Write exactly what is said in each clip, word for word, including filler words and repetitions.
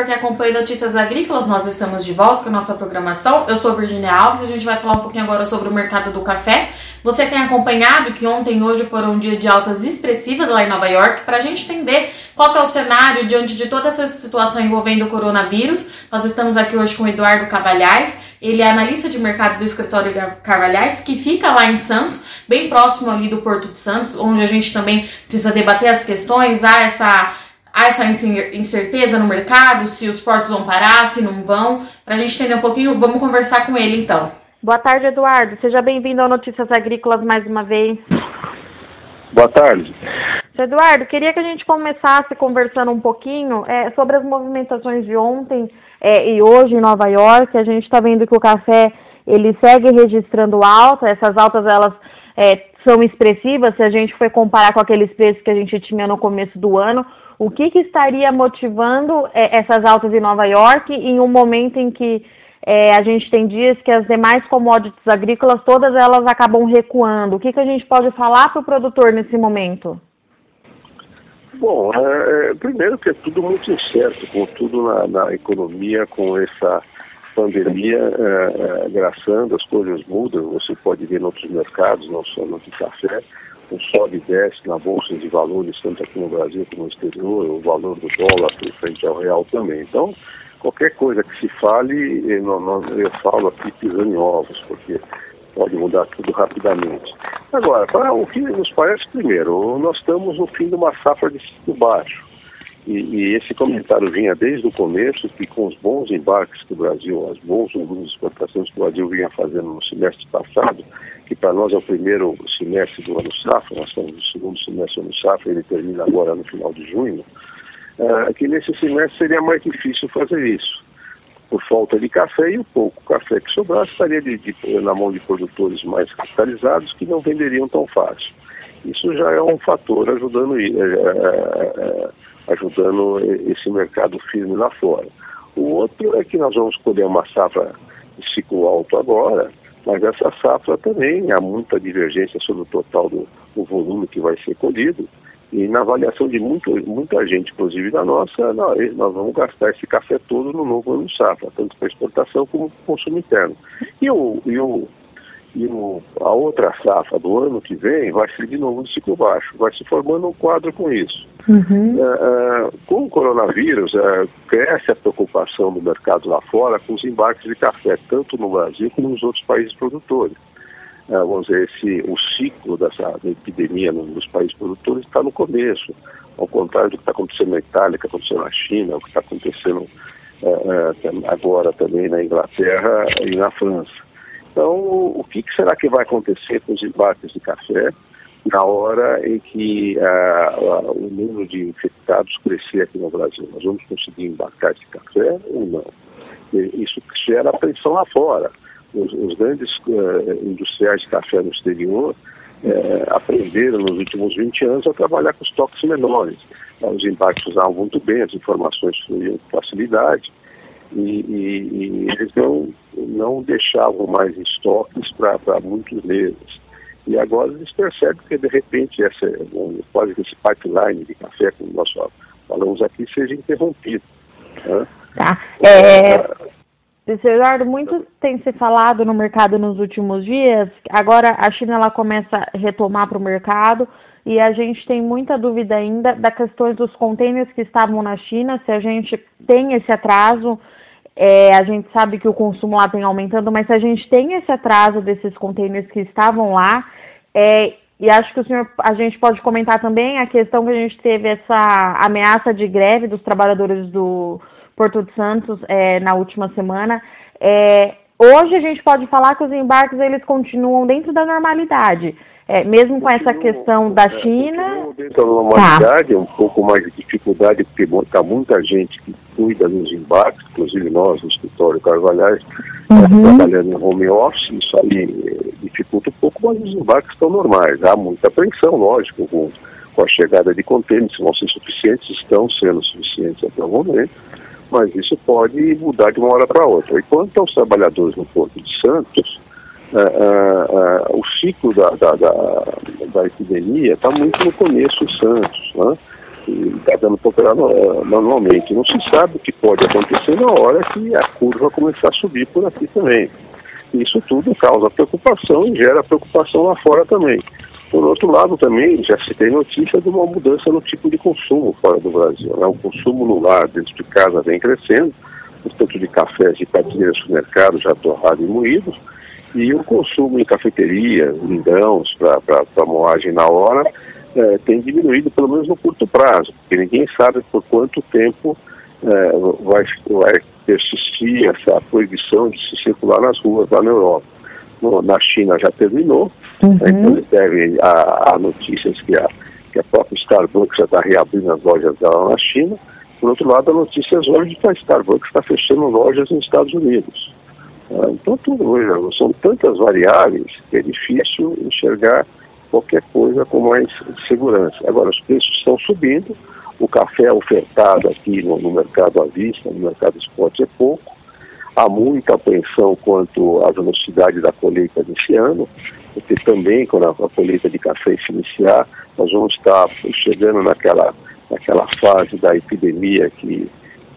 quem acompanha Notícias Agrícolas, nós estamos de volta com a nossa programação. Eu sou Virginia Alves e a gente vai falar um pouquinho agora sobre o mercado do café. Você tem acompanhado que ontem e hoje foram um dia de altas expressivas lá em Nova York. Para a gente entender qual que é o cenário diante de toda essa situação envolvendo o coronavírus, nós estamos aqui hoje com o Eduardo Carvalhais. Ele é analista de mercado do escritório Carvalhais, que fica lá em Santos, bem próximo ali do Porto de Santos, onde a gente também precisa debater as questões. Há essa, há essa incerteza no mercado, se os portos vão parar, se não vão. Para a gente entender um pouquinho, vamos conversar com ele então. Boa tarde, Eduardo. Seja bem-vindo ao Notícias Agrícolas mais uma vez. Boa tarde. Eduardo, queria que a gente começasse conversando um pouquinho é, sobre as movimentações de ontem é, e hoje em Nova York. A gente está vendo que o café ele segue registrando alta. Essas altas elas é, são expressivas se a gente for comparar com aqueles preços que a gente tinha no começo do ano. O que, que estaria motivando é, essas altas em Nova York em um momento em que É, a gente tem dias que as demais commodities agrícolas, todas elas acabam recuando? O que, que a gente pode falar para o produtor nesse momento? Bom, é, primeiro que é tudo muito incerto, com tudo na, na economia, com essa pandemia é, é, agraçando, as coisas mudam. Você pode ver em outros mercados, não só no de café, um sobe e desce na bolsa de valores, tanto aqui no Brasil como no exterior, o valor do dólar frente ao real também. Então, qualquer coisa que se fale, eu falo aqui pisando em ovos, porque pode mudar tudo rapidamente. Agora, para o que nos parece, primeiro, nós estamos no fim de uma safra de ciclo baixo. E, e esse comentário vinha desde o começo, que com os bons embarques que o Brasil, as bons volumes de exportações que o Brasil vinha fazendo no semestre passado, que para nós é o primeiro semestre do ano safra, nós estamos no segundo semestre do ano safra, ele termina agora no final de junho, Uh, que nesse semestre seria mais difícil fazer isso, por falta de café, e o pouco café que sobrasse estaria de, de, na mão de produtores mais capitalizados que não venderiam tão fácil. Isso já é um fator ajudando, é, é, ajudando esse mercado firme lá fora. O outro é que nós vamos colher uma safra de ciclo alto agora, mas essa safra também há muita divergência sobre o total do, do volume que vai ser colhido. E na avaliação de muito, muita gente, inclusive da nossa, nós, nós vamos gastar esse café todo no novo ano safra, tanto para exportação como para o consumo interno. E, o, e, o, e o, a outra safra do ano que vem vai ser de novo de ciclo baixo, vai se formando um quadro com isso. Uhum. Uh, uh, com o coronavírus, uh, cresce a preocupação do mercado lá fora com os embarques de café, tanto no Brasil como nos outros países produtores. Uh, vamos dizer, esse, o ciclo dessa da epidemia nos países produtores está no começo, ao contrário do que está acontecendo na Itália, que aconteceu na China, o que está acontecendo uh, uh, agora também na Inglaterra e na França. Então, o que, que será que vai acontecer com os embarques de café na hora em que uh, uh, o número de infectados crescer aqui no Brasil? Nós vamos conseguir embarcar esse café ou não? E isso gera pressão lá fora. Os, os grandes uh, industriais de café no exterior uh, aprenderam nos últimos vinte anos a trabalhar com estoques menores. Uh, os embarques usavam muito bem, as informações fluíam com facilidade e, e, e eles não, não deixavam mais estoques para muitos meses. E agora eles percebem que, de repente, essa, um, quase que esse pipeline de café, como nós falamos aqui, seja interrompido. Né? Tá. É... Eduardo, muito tem se falado no mercado nos últimos dias. Agora a China ela começa a retomar para o mercado e a gente tem muita dúvida ainda da questão dos contêineres que estavam na China, se a gente tem esse atraso. É, a gente sabe que o consumo lá tem aumentando, mas se a gente tem esse atraso desses contêineres que estavam lá, é, e acho que o senhor, a gente pode comentar também a questão que a gente teve essa ameaça de greve dos trabalhadores do Porto de Santos é, na última semana. É, hoje a gente pode falar que os embarques eles continuam dentro da normalidade, é, mesmo com essa questão da China. Dentro da normalidade, tá. Um pouco mais de dificuldade, porque está muita gente que cuida dos embarques, inclusive nós no escritório Carvalhais, uhum. trabalhando em home office, isso aí dificulta um pouco, mas os embarques estão normais. Há muita apreensão, lógico, com, com a chegada de contêineres, se vão ser suficientes, estão sendo suficientes até o momento. Mas isso pode mudar de uma hora para outra. E quanto aos trabalhadores no Porto de Santos, uh, uh, uh, o ciclo da, da, da, da epidemia está muito no começo em Santos. Né? está dando para operar normalmente. Não se sabe o que pode acontecer na hora que a curva começar a subir por aqui também. Isso tudo causa preocupação e gera preocupação lá fora também. Por outro lado, também já se tem notícia de uma mudança no tipo de consumo fora do Brasil, né? O consumo no lar dentro de casa vem crescendo, o tanto de cafés de prateleira no supermercado já torrado e moído, e o consumo em cafeteria, em grãos, para moagem na hora, é, tem diminuído, pelo menos no curto prazo, porque ninguém sabe por quanto tempo é, vai, vai persistir essa proibição de se circular nas ruas lá na Europa. No, na China já terminou, uhum. né, então eles devem a, a notícias que a, que a própria Starbucks já está reabrindo as lojas dela na China. Por outro lado, a notícia hoje de que a Starbucks está fechando lojas nos Estados Unidos. Ah, então, tudo, veja, são tantas variáveis que é difícil enxergar qualquer coisa com mais segurança. Agora, os preços estão subindo, o café ofertado aqui no, no mercado à vista, no mercado spot é pouco. Há muita apreensão quanto à velocidade da colheita desse ano, porque também, quando a, a colheita de café se iniciar, nós vamos estar chegando naquela, naquela fase da epidemia que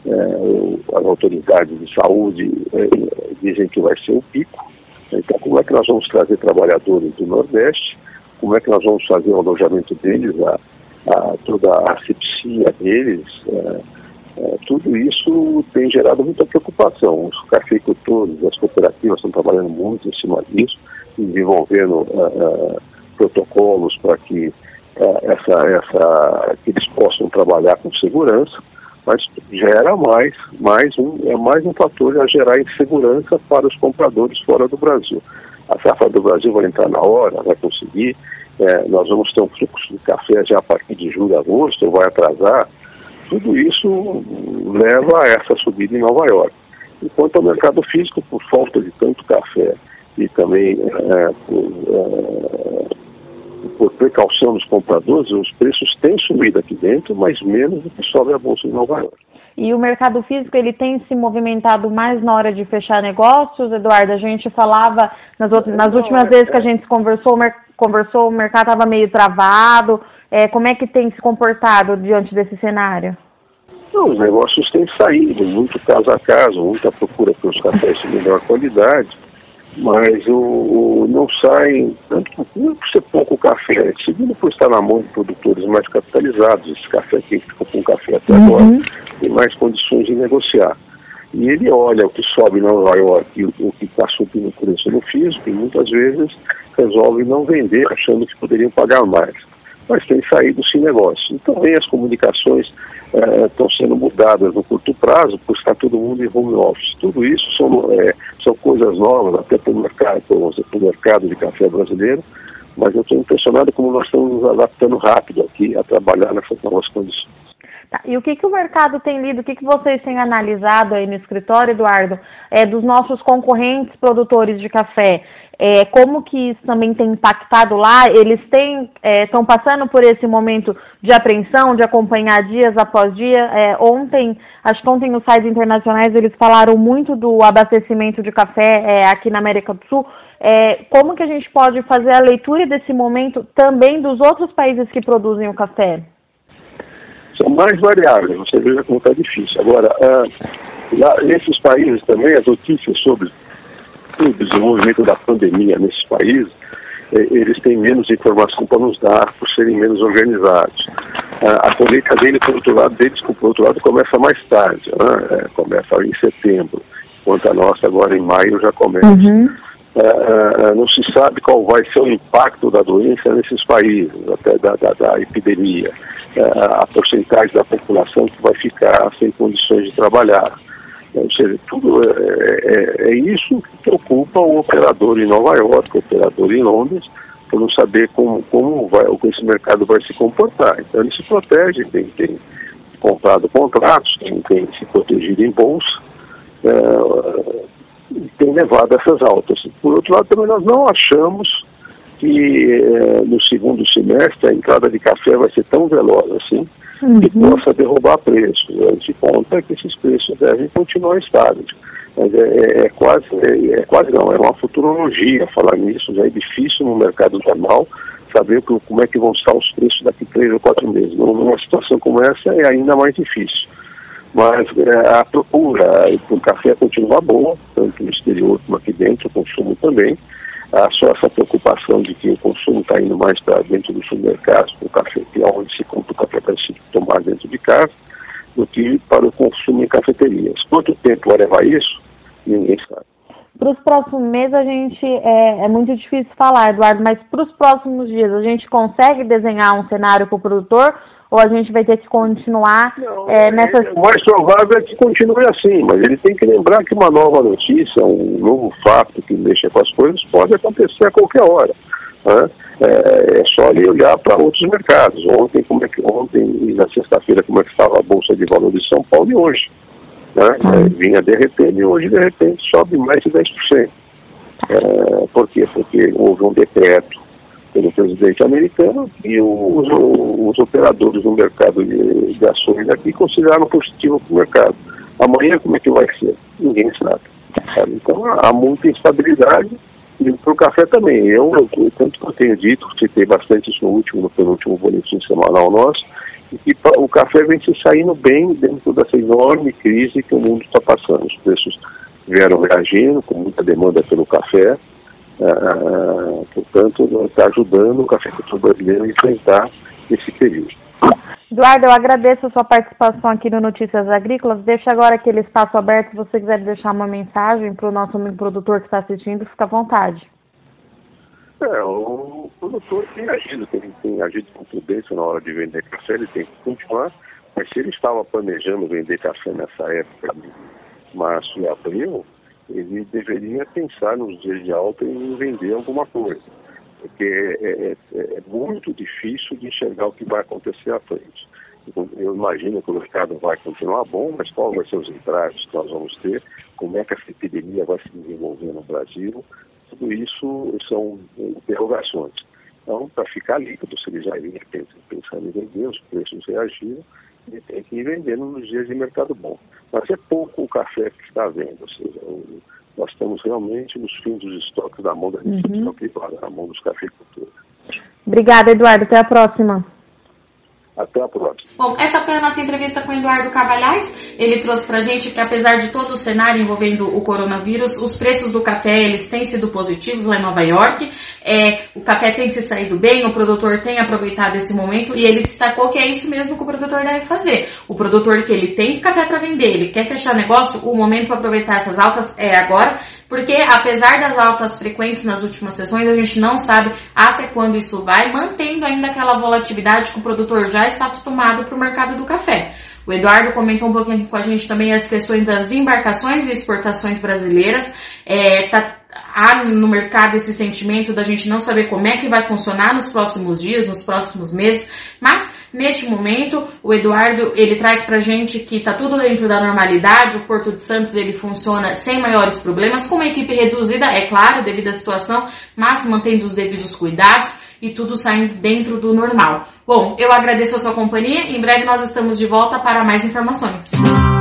é, as autoridades de saúde é, dizem que vai ser o pico. Então, como é que nós vamos trazer trabalhadores do Nordeste? Como é que nós vamos fazer o alojamento deles, a, a, toda a asepsia deles? É, É, tudo isso tem gerado muita preocupação. Os cafeicultores, as cooperativas estão trabalhando muito em cima disso, desenvolvendo uh, uh, protocolos para que, uh, essa, essa, que eles possam trabalhar com segurança, mas gera mais, mais um, é mais um fator a gerar insegurança para os compradores fora do Brasil. A safra do Brasil vai entrar na hora, vai conseguir, é, nós vamos ter um fluxo de café já a partir de julho, agosto, ou vai atrasar. Tudo isso leva a essa subida em Nova York. Enquanto ao mercado físico, por falta de tanto café e também é, por, é, por precaução dos compradores, os preços têm subido aqui dentro, mas menos do que sobe a bolsa de Nova York. E o mercado físico, ele tem se movimentado mais na hora de fechar negócios, Eduardo? A gente falava, nas, outras, nas últimas Não, é, vezes que a gente conversou, conversou o mercado estava meio travado. É, como é que tem se comportado diante desse cenário? Não, os negócios têm saído, muito caso a caso, muita procura pelos cafés de melhor qualidade, mas o, o, não saem, tanto por, por ser pouco café, segundo por estar na mão de produtores mais capitalizados. Esse café que ficou com café até uhum. agora tem mais condições de negociar. E ele olha o que sobe em Nova York e o, o que está subindo o preço no físico, e muitas vezes resolve não vender, achando que poderiam pagar mais. Mas tem saído sem negócio. E também as comunicações estão é, sendo mudadas no curto prazo, por estar todo mundo em home office. Tudo isso são, é, são coisas novas, até para o mercado, para o mercado de café brasileiro, mas eu estou impressionado como nós estamos nos adaptando rápido aqui a trabalhar nessas novas condições. Tá. E o que, que o mercado tem lido, o que, que vocês têm analisado aí no escritório, Eduardo, é, dos nossos concorrentes produtores de café? É, como que isso também tem impactado lá? Eles estão é, passando por esse momento de apreensão, de acompanhar dias após dia? É, ontem, acho que ontem nos sites internacionais eles falaram muito do abastecimento de café é, aqui na América do Sul. É, como que a gente pode fazer a leitura desse momento também dos outros países que produzem o café? São mais variáveis, você veja como está difícil. Agora, ah, lá, nesses países também, as notícias sobre o desenvolvimento da pandemia nesses países, eh, eles têm menos informação para nos dar por serem menos organizados. Ah, a colheita dele, por outro lado, deles, por outro lado, começa mais tarde, né? é, começa em setembro, enquanto a nossa agora em maio já começa. Uhum. Ah, não se sabe qual vai ser o impacto da doença nesses países, até da, da, da epidemia. A porcentagem da população que vai ficar sem condições de trabalhar. Ou seja, tudo é, é, é isso que preocupa o operador em Nova York, o operador em Londres, por não saber como, como vai, esse mercado vai se comportar. Então ele se protege, tem, tem comprado contratos, tem, tem se protegido em bolsa, é, e tem levado essas altas. Por outro lado, também nós não achamos que eh, no segundo semestre a entrada de café vai ser tão veloz assim, uhum. que possa derrubar preços. A gente conta que esses preços devem continuar estáveis. Mas é, é, é quase, é, é quase não, é uma futurologia falar nisso, já é difícil no mercado normal, saber como é que vão estar os preços daqui três ou quatro meses. Numa situação como essa é ainda mais difícil. Mas é, a procura por café continua boa, tanto no exterior como aqui dentro, o consumo também. Há só essa preocupação de que o consumo está indo mais para dentro dos supermercados, para o café, que é onde se compra o café para se tomar dentro de casa, do que para o consumo em cafeterias. Quanto tempo vai levar isso? Ninguém sabe. Para os próximos meses a gente, é, é muito difícil falar, Eduardo, mas para os próximos dias a gente consegue desenhar um cenário para o produtor ou a gente vai ter que continuar Não, é, nessa... O mais provável é que continue assim, mas ele tem que lembrar que uma nova notícia, um novo fato que mexa com as coisas pode acontecer a qualquer hora. Né? É, é só ele olhar para outros mercados. Ontem, como é que, ontem e na sexta-feira, como é que estava a Bolsa de Valores de São Paulo e hoje. Né? É, vinha derretendo e hoje, de repente, sobe mais de dez por cento. É, por quê? Porque houve um decreto pelo presidente americano e os, os operadores do mercado de, de ações aqui consideraram positivo para o mercado. Amanhã, como é que vai ser? Ninguém sabe. Sabe? Então, há muita instabilidade e para o café também. Eu, eu, tanto que eu tenho dito, citei bastante isso no último, no penúltimo boletim semanal nosso, e o café vem se saindo bem dentro dessa enorme crise que o mundo está passando. Os preços vieram reagindo com muita demanda pelo café, uh, portanto, está ajudando o cafeicultor brasileiro a enfrentar esse período. Eduardo, eu agradeço a sua participação aqui no Notícias Agrícolas. Deixa agora aquele espaço aberto, se você quiser deixar uma mensagem para o nosso amigo produtor que está assistindo, fica à vontade. É, o produtor tem agido, tem, tem agido com prudência na hora de vender café, ele tem que continuar, mas se ele estava planejando vender café nessa época de março e abril, ele deveria pensar nos dias de alta em vender alguma coisa, porque é, é, é muito difícil de enxergar o que vai acontecer à frente. Eu imagino que o mercado vai continuar bom, mas qual vai ser os entraves que nós vamos ter, como é que essa epidemia vai se desenvolver no Brasil. Tudo isso são interrogações. Então, para ficar líquido, se ele já vinha pensando em vender, os preços reagiram, ele tem que ir vendendo nos dias de mercado bom. Mas é pouco o café que está vendo, ou seja, nós estamos realmente nos fins dos estoques da mão da instituição uhum. privada, na mão dos cafeicultores. Obrigada, Eduardo. Até a próxima. Até a próxima. Bom, essa foi a nossa entrevista com o Eduardo Carvalhais. Ele trouxe pra gente que, apesar de todo o cenário envolvendo o coronavírus, os preços do café, eles têm sido positivos lá em Nova York. É, o café tem se saído bem, o produtor tem aproveitado esse momento e ele destacou que é isso mesmo que o produtor deve fazer. O produtor que ele tem café para vender, ele quer fechar negócio, o momento para aproveitar essas altas é agora, porque apesar das altas frequentes nas últimas sessões, a gente não sabe até quando isso vai, mantendo ainda aquela volatilidade que o produtor já está acostumado para o mercado do café. O Eduardo comentou um pouquinho com a gente também as questões das embarcações e exportações brasileiras. É, tá, há no mercado esse sentimento da gente não saber como é que vai funcionar nos próximos dias, nos próximos meses, mas neste momento o Eduardo ele traz pra gente que tá tudo dentro da normalidade, o Porto de Santos ele funciona sem maiores problemas, com uma equipe reduzida, é claro, devido à situação, mas mantendo os devidos cuidados e tudo saindo dentro do normal. Bom, eu agradeço a sua companhia, em breve nós estamos de volta para mais informações.